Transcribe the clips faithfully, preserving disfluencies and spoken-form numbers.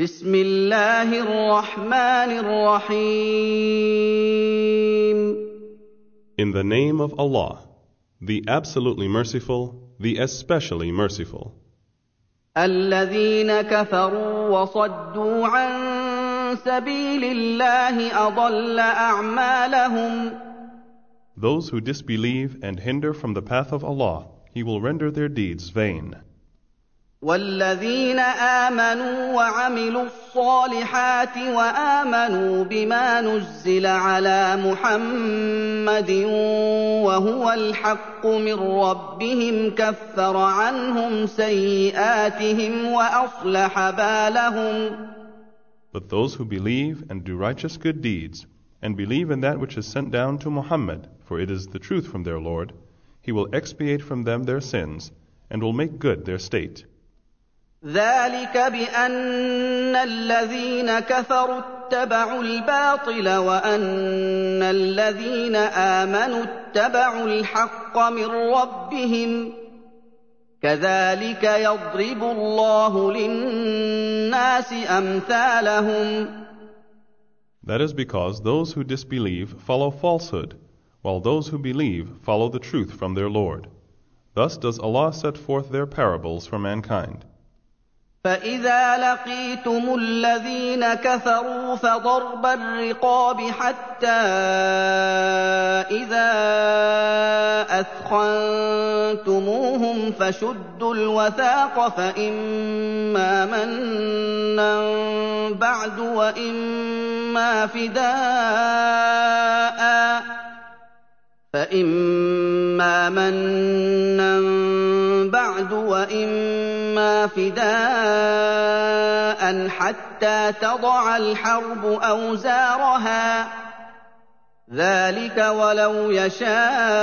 بسم الله الرحمن الرحيم. In the name of Allah, the absolutely merciful, the especially merciful. الذين كفروا وصدوا عن سبيل الله أضل أعمالهم. Those who disbelieve and hinder from the path of Allah, He will render their deeds vain. والذين آمنوا وعملوا الصالحات وآمنوا بما نزل على محمد وهو الحق من ربهم كفر عنهم سيئاتهم وأصلح بالهم. But those who believe and do righteous good deeds, and believe in that which is sent down to Muhammad, for it is the truth from their Lord, He will expiate from them their sins, and will make good their state. ذلك بأن الذين كفروا اتبعوا الباطل وأن الذين آمنوا اتبعوا الحق من ربهم كذلك يضرب الله للناس أمثالهم. That is because those who disbelieve follow falsehood, while those who believe follow the truth from their Lord. Thus does Allah set forth their parables for mankind. فإذا لقيتم الذين كفروا فضرب الرقاب حتى إذا أثخنتموهم فشدوا الوثاق فإما منا بعد وإما فداء فإما منا بعد وإما فداء حتى تضع الحرب أوزارها ذلك ولو يشاء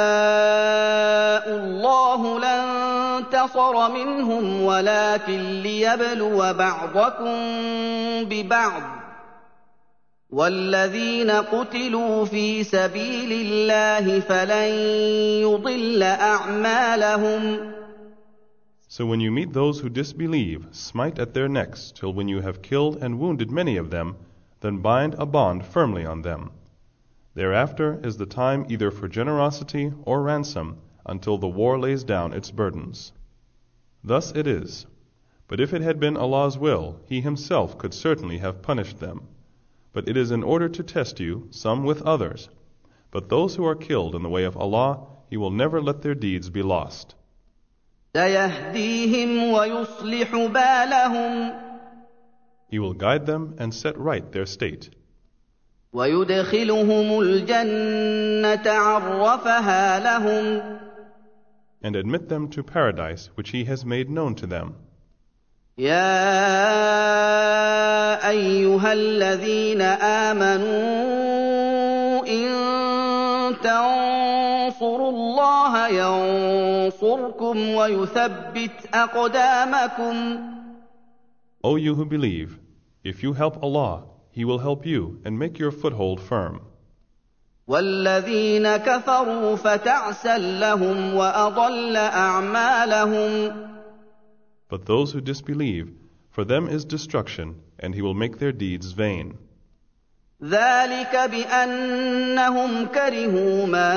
الله لانتصر منهم ولكن ليبلو بعضكم ببعض والذين قتلوا في سبيل الله فلن يضل أعمالهم. So when you meet those who disbelieve, smite at their necks till when you have killed and wounded many of them, then bind a bond firmly on them. Thereafter is the time either for generosity or ransom until the war lays down its burdens. Thus it is. But if it had been Allah's will, He Himself could certainly have punished them. But it is in order to test you, some with others. But those who are killed in the way of Allah, He will never let their deeds be lost. سيهديهم ويصلح بالهم. He will guide them and set right their state. ويدخلهم الجنة عرفها لهم. And admit them to paradise which He has made known to them. يا أيها الذين آمنوا إن تنصروا الله ينصركم ويثبت أقدامكم. O you who believe, if you help Allah, He will help you and make your foothold firm. والذين كفروا فتعسا لهم وأضل أعمالهم. But those who disbelieve, for them is destruction, and He will make their deeds vain. ذلك بأنهم كرهوا ما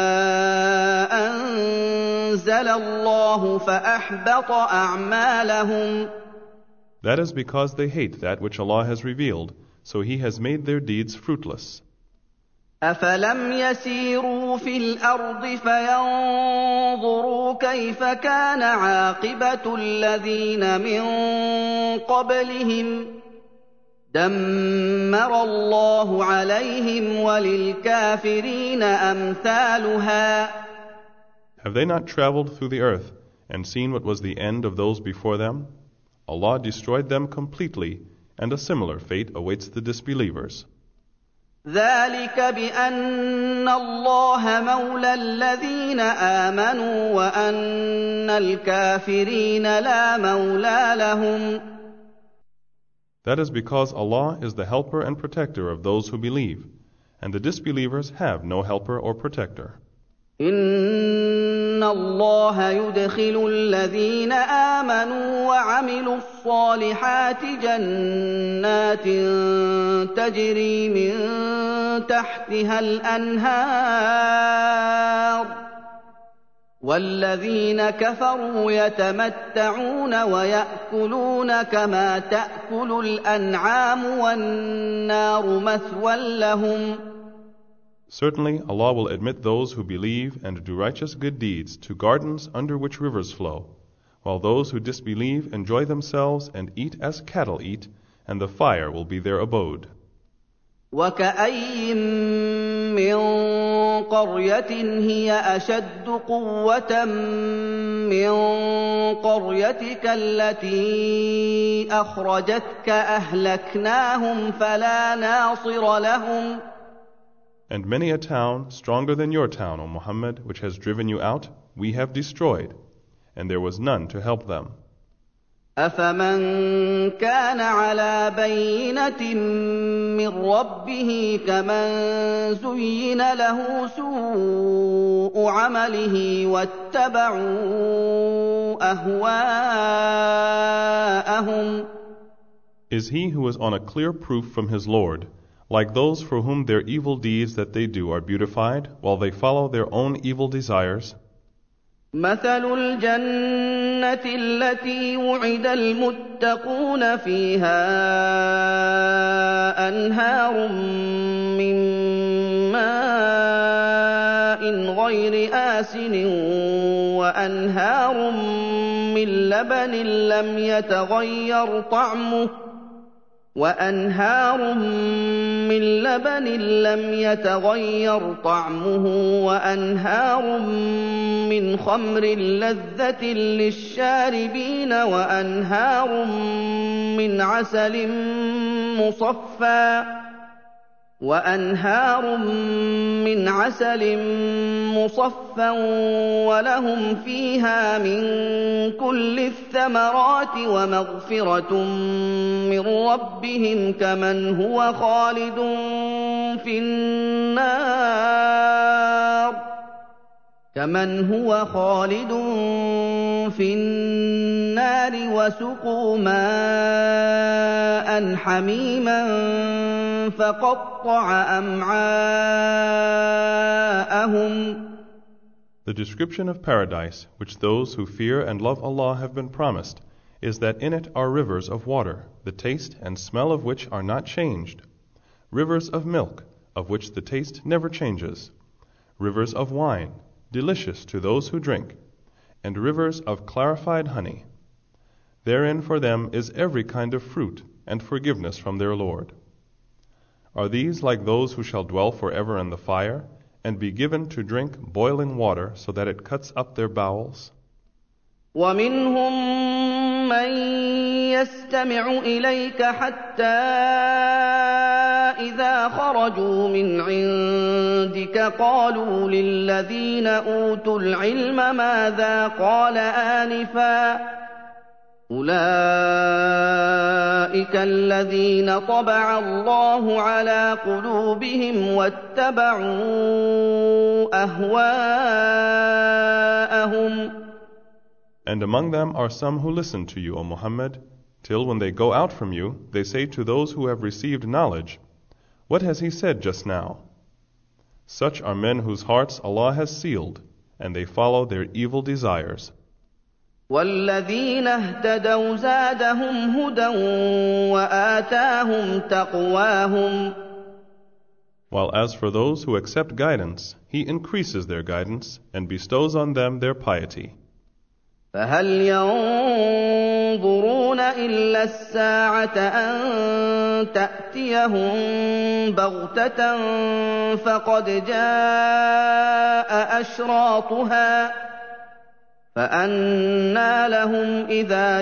أنزل الله فأحبط أعمالهم. That is because they hate that which Allah has revealed, so He has made their deeds fruitless. أفلم يسيروا في الأرض فينظروا كيف كان عاقبة الذين من قبلهم دمر الله عليهم وللكافرين أمثالها. Have they not traveled through the earth and seen what was the end of those before them? Allah destroyed them completely, and a similar fate awaits the disbelievers. ذلك بأن الله مولى الذين آمنوا وأن الكافرين لا مولى لهم. That is because Allah is the helper and protector of those who believe, and the disbelievers have no helper or protector. إن بِأَنَّ اللَّهَ يُدْخِلُ الَّذِينَ آمَنُوا وَعَمِلُوا الصَّالِحَاتِ جَنَّاتٍ تَجْرِي مِن تَحْتِهَا الْأَنْهَارُ ۖ وَالَّذِينَ كَفَرُوا يَتَمَتَّعُونَ وَيَأْكُلُونَ كَمَا تَأْكُلُ الْأَنْعَامُ وَالنَّارُ مَثْوًى لَّهُمْ. Certainly Allah will admit those who believe and do righteous good deeds to gardens under which rivers flow, while those who disbelieve enjoy themselves and eat as cattle eat, and the fire will be their abode. وَكَأَيِّن مِّن قَرْيَةٍ هِيَ أَشَدُّ قُوَّةً مِّن قَرْيَتِكَ الَّتِي أَخْرَجَتْكَ أَهْلَكْنَاهُمْ فَلَا نَاصِرَ لَهُمْ. And many a town stronger than your town, O Muhammad, which has driven you out, we have destroyed, and there was none to help them. أَفَمَن كَانَ عَلَىٰ بَيِّنَةٍ مِّن رَّبِّهِ كَمَن زُيِّنَ لَهُ سُوءُ عَمَلِهِ وَاتَّبَعُوا أَهْوَاءَهُمْ. Is he who is on a clear proof from his Lord like those for whom their evil deeds that they do are beautified, while they follow their own evil desires? مَثَلُ الْجَنَّةِ الَّتِي وُعِدَ الْمُتَّقُونَ فِيهَا أَنْهَارٌ مِّن مَّاءٍ غَيْرِ آسِنٍ وَأَنْهَارٌ مِّن لَّبَنٍ لَّمْ يَتَغَيَّرْ طَعْمُهُ وَأَنْهَارٌ مِّن لَّبَنٍ لَّمْ يَتَغَيَّرْ طَعْمُهُ وَأَنْهَارٌ مِّنْ خَمْرٍ لَّذَّةٍ لِّلشَّارِبِينَ وَأَنْهَارٌ مِّنْ عَسَلٍ مُّصَفًّى وَأَنْهَارٌ مِّنْ عَسَلٍ مُّصَفًّى وَلَهُمْ فِيهَا مِن كُلِّ الثَّمَرَاتِ وَمَغْفِرَةٌ مِّن رَّبِّهِمْ كَمَنْ هُوَ خَالِدٌ فِي النَّارِ كَمَنْ هُوَ خَالِدٌ فِي النَّارِ وَسُقُوا مَاءً حَمِيمًا فَقَطَّعَ أَمْعَاءَهُمْ. The description of paradise, which those who fear and love Allah have been promised, is that in it are rivers of water, the taste and smell of which are not changed, rivers of milk, of which the taste never changes, rivers of wine, delicious to those who drink, and rivers of clarified honey. Therein for them is every kind of fruit, and forgiveness from their Lord. Are these like those who shall dwell forever in the fire, and be given to drink boiling water so that it cuts up their bowels? وَمِنْهُم مَّن يَسْتَمِعُ إِلَيْكَ حَتَّىٰ إِذَا خَرَجُوا مِنْ عِندِكَ قَالُوا لِلَّذِينَ أُوتُوا الْعِلْمَ مَاذَا قَالَ آنِفًا ۚ أُولَٰئِكَ الَّذِينَ طَبَعَ اللَّهُ عَلَىٰ قُلُوبِهِمْ وَاتَّبَعُوا أَهْوَاءَهُمْ. And among them are some who listen to you, O Muhammad, till when they go out from you, they say to those who have received knowledge, "What has he said just now?" Such are men whose hearts Allah has sealed, and they follow their evil desires. وَالَّذِينَ اهْتَدَوْا زَادَهُمْ هُدًى وَآتَاهُمْ تَقْوَاهُمْ. While as for those who accept guidance, He increases their guidance and bestows on them their piety. فَهَلْ يَنظُرُونَ إِلَّا السَّاعَةَ أَن تَأْتِيَهُم بَغْتَةً فَقَدْ جَاءَ أَشْرَاطُهَا فَأَنَّىٰ لَهُمْ إِذَا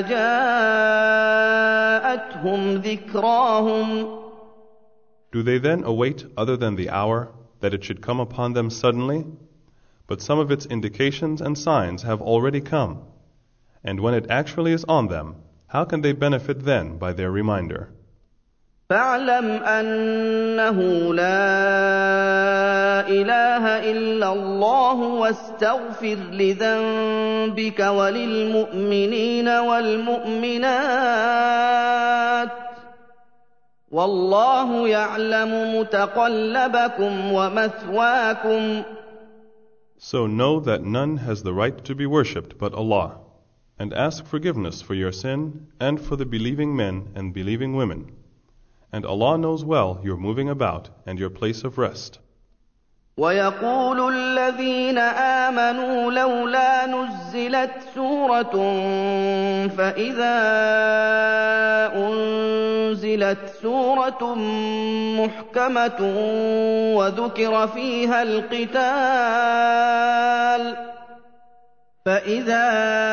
جَاءَتْهُمْ ذِكْرَاهُمْ. Do they then await other than the hour, that it should come upon them suddenly? But some of its indications and signs have already come. And when it actually is on them, how can they benefit then by their reminder? فاعلم أنه لا إله إلا الله واستغفر لذنبك وللمؤمنين والمؤمنات والله يعلم متقلبكم ومثواكم. So know that none has the right to be worshipped but Allah, and ask forgiveness for your sin and for the believing men and believing women. And Allah knows well your moving about and your place of rest. وَيَقُولُ الَّذِينَ آمَنُوا لَوْلَا نُزِّلَتْ سُورَةٌ فَإِذَا أُنزِلَتْ سُورَةٌ مُحْكَمَةٌ وَذُكِرَ فِيهَا الْقِتَالُ فَإِذَا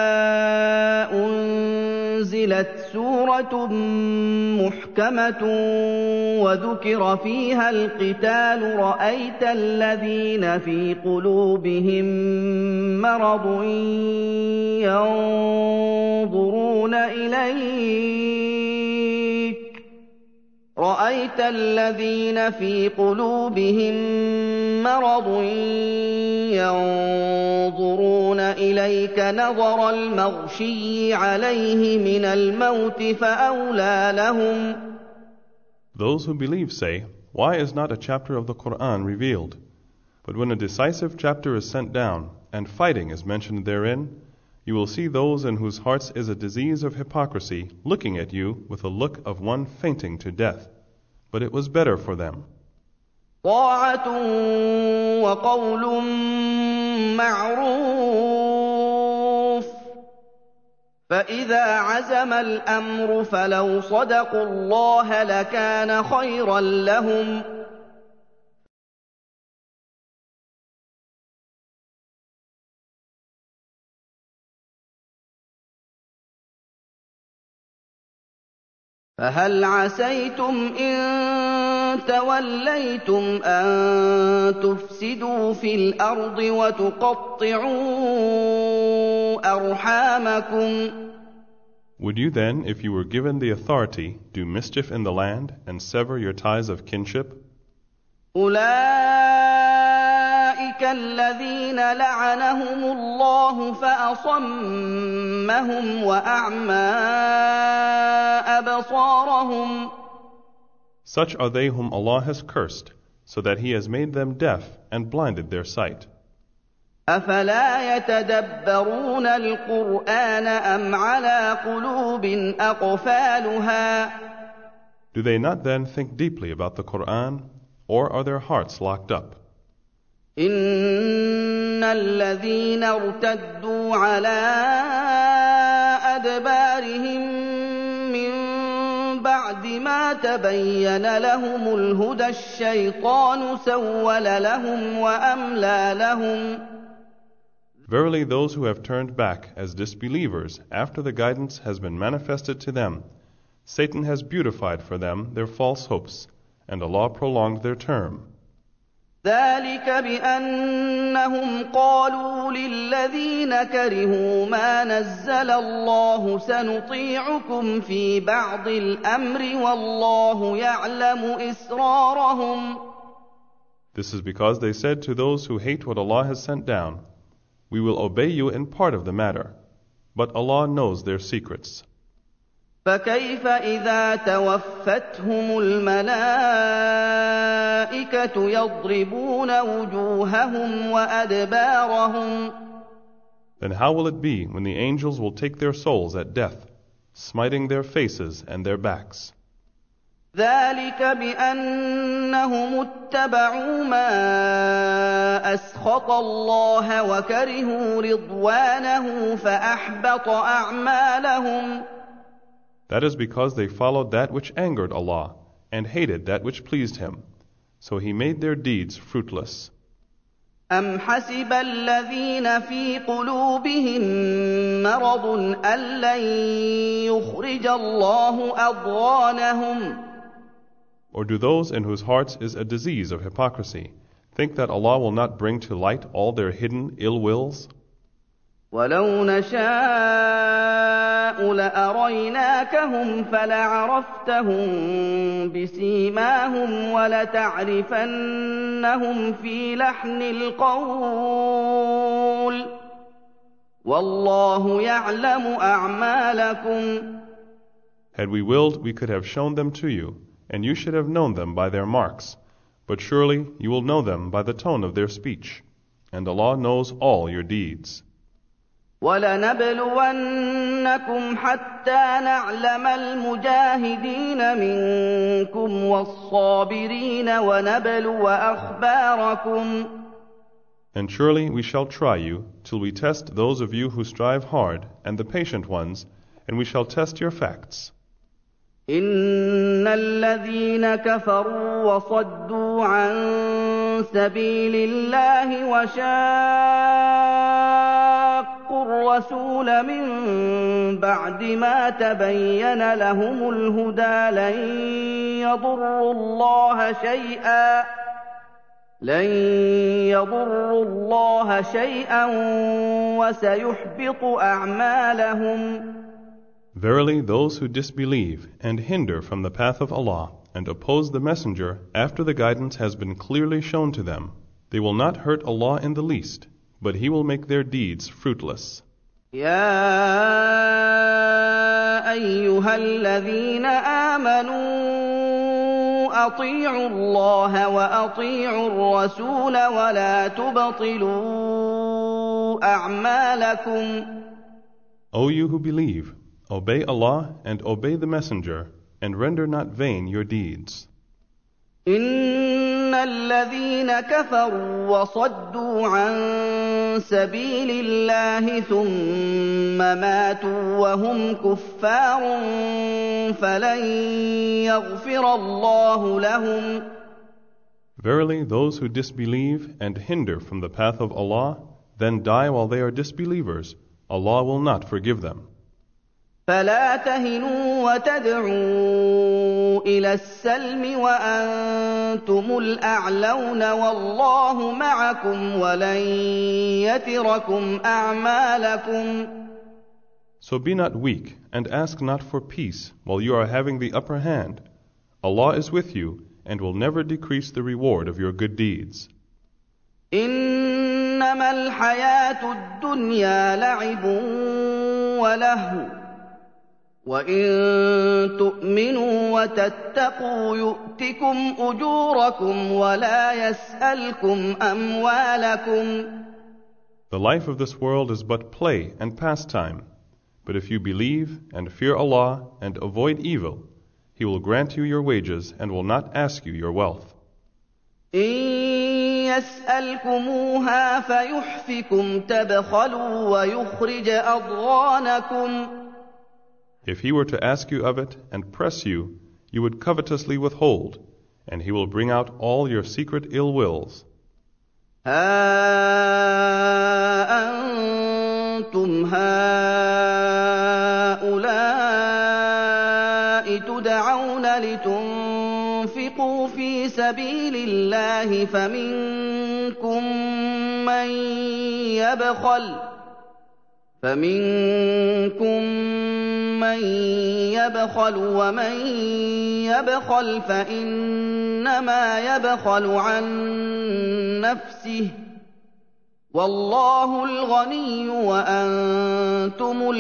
أُنزِلَتْ سُورَةٌ مُحْكَمَةٌ وَذُكِرَ فِيهَا الْقِتَالُ رَأَيْتَ الَّذِينَ فِي قُلُوبِهِم مَّرَضٌ يَنظُرُونَ إِلَيْكَ رَأَيْتَ الَّذِينَ فِي قُلُوبِهِم مَّرَضٌ يَنظُرُونَ إِلَيْكَ نَظَرَ الْمَغْشِيِّ عَلَيْهِ مِنَ الْمَوْتِ فَأَوْلَىٰ لَهُمْ. Those who believe say, why is not a chapter of the Quran revealed? But when a decisive chapter is sent down, and fighting is mentioned therein, you will see those in whose hearts is a disease of hypocrisy looking at you with a look of one fainting to death. But it was better for them. طاعة وقول معروف فإذا عزم الأمر فلو صدقوا الله لكان خيرا لهم فهل عسيتم إن توليتم أن تفسدوا في الأرض وتقطعوا أرحامكم. Would you then, if you were given the authority, do mischief in the land and sever your ties of kinship? أولئك الذين لعنهم الله فأصمهم وأعمى أبصارهم. Such are they whom Allah has cursed, so that He has made them deaf and blinded their sight. أفلا يتدبرون القرآن أم على قلوب أقفالها. Do they not then think deeply about the Quran, or are their hearts locked up? إن الذين ارتدوا على أدبارهم من بعد ما تبين لهم الهدى الشيطان سول لهم وأملى لهم. Verily those who have turned back as disbelievers after the guidance has been manifested to them, Satan has beautified for them their false hopes, and Allah prolonged their term. ذلك بأنهم قالوا للذين كرهوا ما نزل الله سنطيعكم في بعض الأمر والله يعلم إسرارهم. This is because they said to those who hate what Allah has sent down, we will obey you in part of the matter, but Allah knows their secrets. فكيف إذا توفتهم الملائكة يضربون وجوههم وأدبارهم. Then how will it be when the angels will take their souls at death, smiting their faces and their backs? ذلك بأنهم اتبعوا ما أسخط الله وكرهوا رضوانه فأحبط أعمالهم. That is because they followed that which angered Allah and hated that which pleased Him. So He made their deeds fruitless. أم حسب الذين في قلوبهم مرض أن لن يخرج الله أضغانهم. Or do those in whose hearts is a disease of hypocrisy think that Allah will not bring to light all their hidden ill wills? ولو نشاء لأريناكهم فلعرفتهم بسيماهم ولتعرفنهم في لحن القول والله يعلم أعمالكم. Had we willed, we could have shown them to you, and you should have known them by their marks. But surely you will know them by the tone of their speech, and Allah knows all your deeds. وَلَنَبْلُوَنَّكُمْ حَتَّى نَعْلَمَ الْمُجَاهِدِينَ مِنكُمْ وَالصَّابِرِينَ وَنَبْلُوَ أَخْبَارَكُمْ. And surely we shall try you, till we test those of you who strive hard, and the patient ones, and we shall test your facts. إِنَّ الَّذِينَ كَفَرُوا وَصَدُّوا عَن سَبِيلِ اللَّهِ وَشَاقُّوا الرَّسُولَ مِن بَعْدِ مَا تَبَيَّنَ لَهُمُ الْهُدَىٰ لَن يَضُرُّوا اللَّهَ شَيْئًا لَن يَضُرُّوا اللَّهَ شَيْئًا وَسَيُحْبِطُ أَعْمَالَهُمْ. Verily, those who disbelieve and hinder from the path of Allah and oppose the Messenger after the guidance has been clearly shown to them, they will not hurt Allah in the least, but He will make their deeds fruitless. يَا أَيُّهَا الَّذِينَ آمَنُوا أَطِيعُوا اللَّهَ وَأَطِيعُوا الرَّسُولَ وَلَا تُبْطِلُوا أَعْمَالَكُمْ. O you who believe, obey Allah and obey the Messenger, and render not vain your deeds. إِنَّ الَّذِينَ كَفَرُوا وَصَدُّوا عَن سَبِيلِ اللَّهِ ثُمَّ مَاتُوا وَهُمْ كُفَّارٌ فَلَن يَغْفِرَ اللَّهُ لَهُمْ. Verily, those who disbelieve and hinder from the path of Allah, then die while they are disbelievers, Allah will not forgive them. فَلَا تَهِنُوا وَتَدْعُوا إِلَى السَّلْمِ وَأَنتُمُ الْأَعْلَوْنَ وَاللَّهُ مَعَكُمْ وَلَن يَتِرَكُمْ أَعْمَالَكُمْ. So be not weak, and ask not for peace while you are having the upper hand. Allah is with you, and will never decrease the reward of your good deeds. إِنَّمَا الْحَيَاةُ الدُّنْيَا لَعِبٌ وَلَهْوٌ وَإِن تُؤْمِنُوا وَتَتَّقُوا يُؤْتِكُمْ أُجُورَكُمْ وَلَا يَسْأَلْكُمْ أَمْوَالَكُمْ. The life of this world is but play and pastime, but if you believe and fear Allah and avoid evil, He will grant you your wages and will not ask you your wealth. إِن يَسْأَلْكُمُوهَا فَيُحْفِكُمْ تَبْخَلُوا وَيُخْرِجْ أَضْغَانَكُمْ. If He were to ask you of it and press you, you would covetously withhold, and He will bring out all your secret ill wills. هَا أَنتُمْ هَٰؤُلَاءِ تُدْعَوْنَ لِتُنفِقُوا فِي سَبِيلِ اللَّهِ فَمِنكُم مَّن يَبْخَلُ فَمِنكُم مَّن يَبْخَلُ وَمَن يَبْخَلْ فَإِنَّمَا يَبْخَلُ عَن نَّفْسِهِ ۚ وَاللَّهُ الْغَنِيُّ وَأَنتُمُ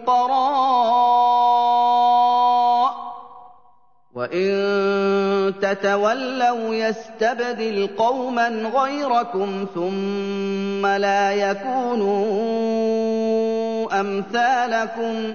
الْفُقَرَاءُ ۚ وَإِن تَتَوَلَّوْا يَسْتَبْدِلْ قَوْمًا غَيْرَكُمْ ثُمَّ لَا يَكُونُوا أَمْثَالَكُمْ.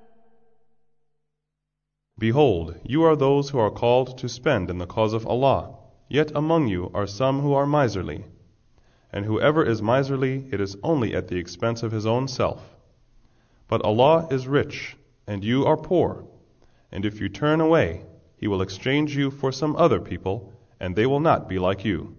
Behold, you are those who are called to spend in the cause of Allah, yet among you are some who are miserly. And whoever is miserly, it is only at the expense of his own self. But Allah is rich, and you are poor, and if you turn away, He will exchange you for some other people, and they will not be like you.